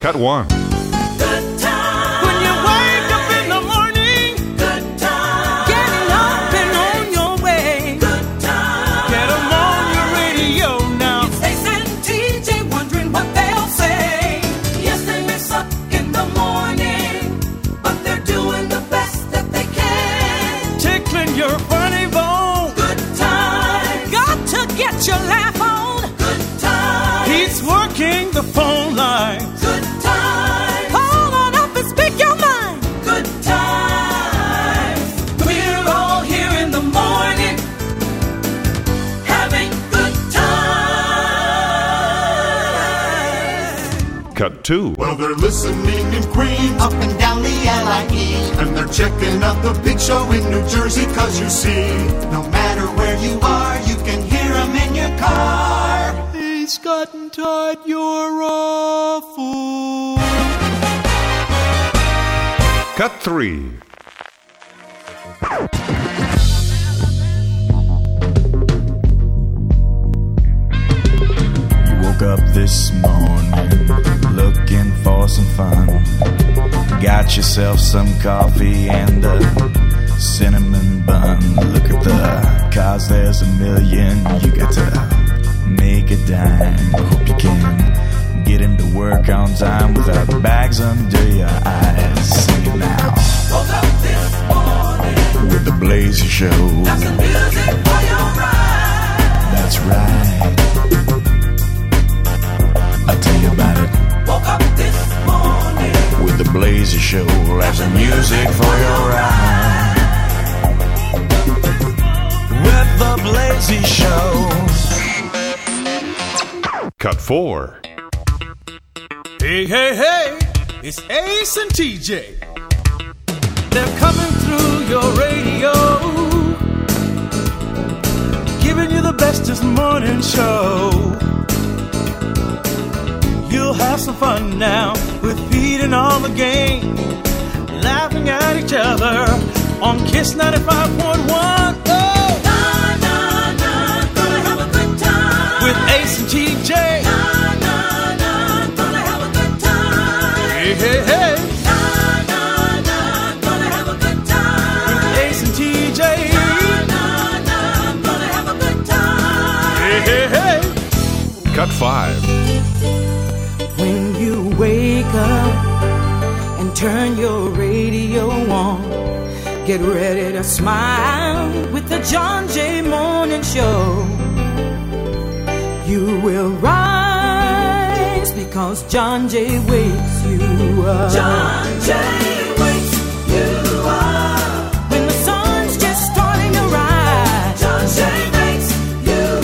Cut 1. Good time. When you wake up in the morning. Good time. Getting up and on your way. Good time. Get them on your radio now. It's Ace and TJ wondering what they'll say. Yes, they mess up in the morning, but they're doing the best that they can. Tickling your funny bone. Good time. Got to get your laugh on. Good time. He's working the phone line. Good time. Call on up and speak your mind. Good times. We're all here in the morning, having good times. Cut 2. Well, they're listening in Queens, Up and down the LIE. and they're checking out the big show in New Jersey, 'cause you see, No matter where you are, you can hear them in your car. He's gotten tired, you're a fool. Cut 3. You woke up this morning looking for some fun. Got yourself some coffee and a cinnamon bun. Look at the cars, there's a million. You got to make a dime. Hope you can get into work on time without bags under your eyes. Sing it now. Woke up this morning, With the Blazer Show. got some music for your ride. That's right. I'll tell you about it. Woke up this morning, With the Blazer Show, have some music for your ride. With the Blazer Show. Cut 4. hey, hey, hey, it's Ace and TJ. They're coming through your radio, giving you the bestest morning show. You'll have some fun now with Pete and all the gang, laughing at each other on Kiss 95.1. Oh, na, na, na, gonna have a good time with Ace and TJ. Na, na, na, gonna have a good time. Hey, hey, hey. Na, na, na, gonna have a good time with Ace and TJ. Na, na, na, gonna have a good time. Hey, hey, hey. Cut 5. When you wake up and turn your radio on, get ready to smile with the John Jay Morning Show. You will rise because John Jay wakes you up. John Jay wakes you up. When the sun's just starting to rise, John Jay makes you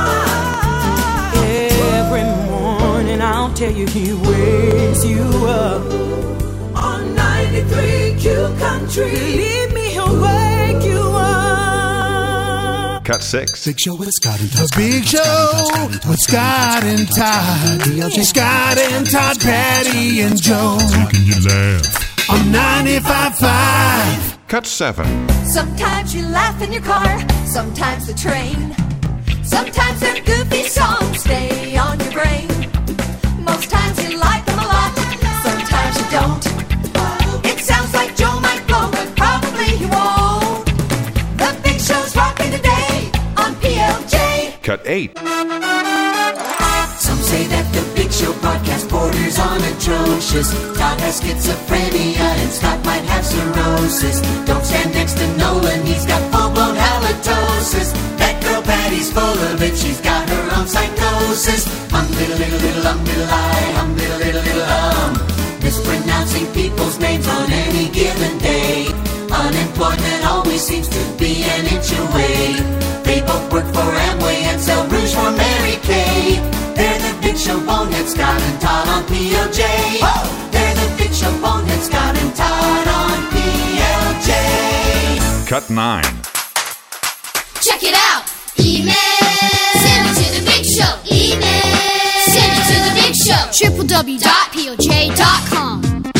smile. Every morning I'll tell you he wakes you up. On 93 Q Country, believe me, he'll wake you up. Cut 6. Big Show with Scott and Todd. The Big Show with Scott and Todd. Scott and Todd, Patty and Joe. Making you laugh. On 95.5. Cut 7. Sometimes you laugh in your car, sometimes the train. Sometimes their goofy songs stay on your brain. Most times you like them a lot, sometimes you don't. It sounds like Joe might blow, but probably he won't. The Big Show's rocking today on PLJ. Cut 8. Some say that the Big Show broadcast borders on atrocious. Todd has schizophrenia and Scott might have cirrhosis. Don't stand next to Nolan, he's got full-blown halitosis. That girl Patty's full of it, she's got her own psychosis. Diddle diddle diddle diddle diddle mispronouncing people's names on any given day. Unemployment always seems to be an inch away. They both work for Amway and sell rouge for Mary Kay. They're the Big Show bonehead, Scott and Todd on PLJ. Oh! They're the Big Show bonehead, Scott and Todd on PLJ. Cut 9. Check it out. Email. Send it to the Big Show. Email. Send it to the Big Show. www.poj.com.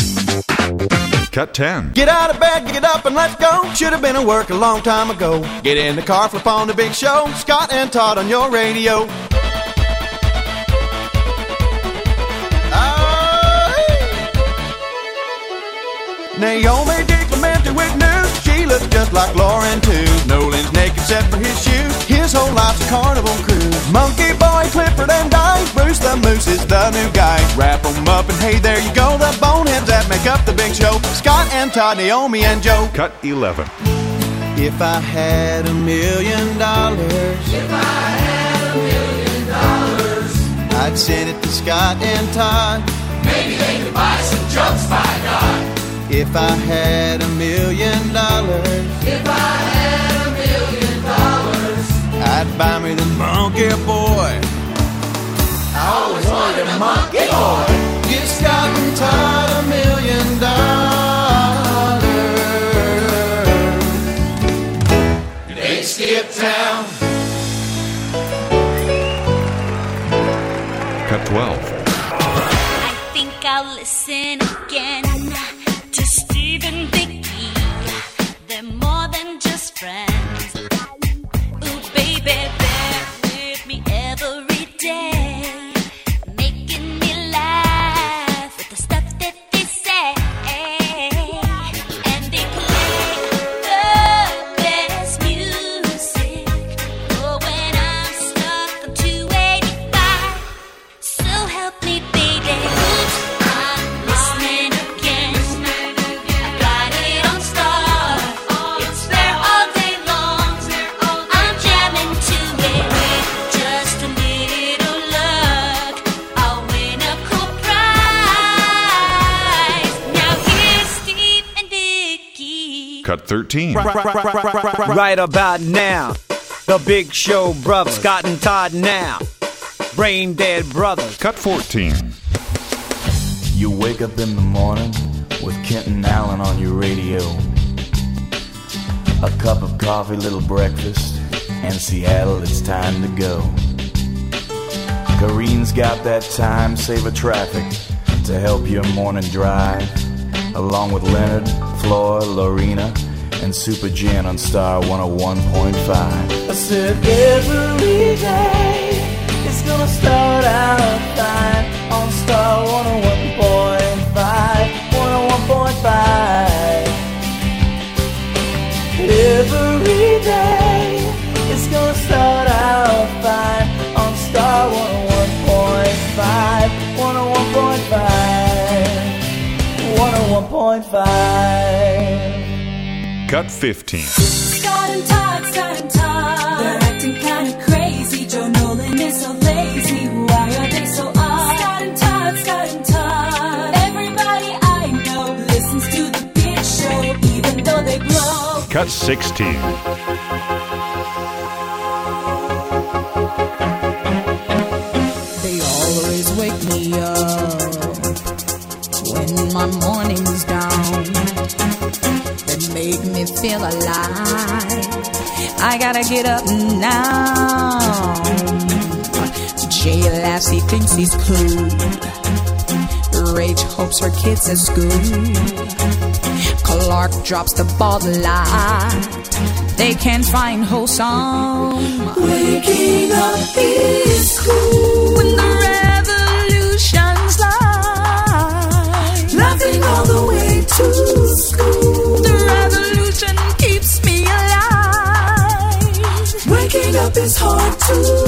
Cut 10. Get out of bed, get up and let's go. Should have been at work a long time ago. Get in the car, flip on the Big Show. Scott and Todd on your radio. Naomi DiClemente with news. She looks just like Lauren too. Nolan's naked except for his shoes. His whole life's a carnival cruise. Monkey Boy, Clifford and Dice. Bruce the Moose is the new guy. Wrap 'em up and hey, there you go. The boneheads that make up the big show. Scott and Todd, Naomi and Joe. Cut 11. If I had $1 million, I'd send it to Scott and Todd. Maybe they could buy some jokes, by God. If I had $1 million, I'd buy me the Monkey Boy. I always wanted a Monkey Boy. Give Scott and Todd $1 million. They skip town. Cut 12. I think I'll listen again to Steve and Vicky. They're more than just friends. Ooh, baby, they're with me every day, making me laugh with the stuff that they say. And they play the best music. Oh, when I'm stuck on 285. So help me, baby. Oops, I'm listening again. I got it on Star. It's there all day long. I'm jamming to it. With just a little luck, I'll win a cool prize. Now here's Steve and Vicky. Cut 13. Right about now, the Big Show brothers, Scott and Todd now, Brain Dead brothers. Cut 14. You wake up in the morning with Kent and Allen on your radio. A cup of coffee, little breakfast, and Seattle, it's time to go. Kareen's got that time saver traffic to help your morning drive, along with Leonard, Floyd, Lorena, and Super Jen on Star 101.5. I said every day it's gonna start out fine on Star 101.5, 101.5. Every day it's gonna start out fine on Star 101.5, 101.5, 101.5. Cut 15. Scott and Todd, they're acting kinda crazy. Joe Nolan is so lazy. Why are they so odd? Scott and Todd. Everybody I know listens to the Big Show, even though they blow. Cut 16. They always wake me up when my morning's down. They make me feel alive. I gotta get up now. Jay laughs, he thinks he's cool. Rach hopes her kid's at school. Clark drops the ball a lot. They can't find wholesome. Waking up is cool when the revolution's live. Laughing all the way to school. The revolution keeps me alive. Waking up is hard to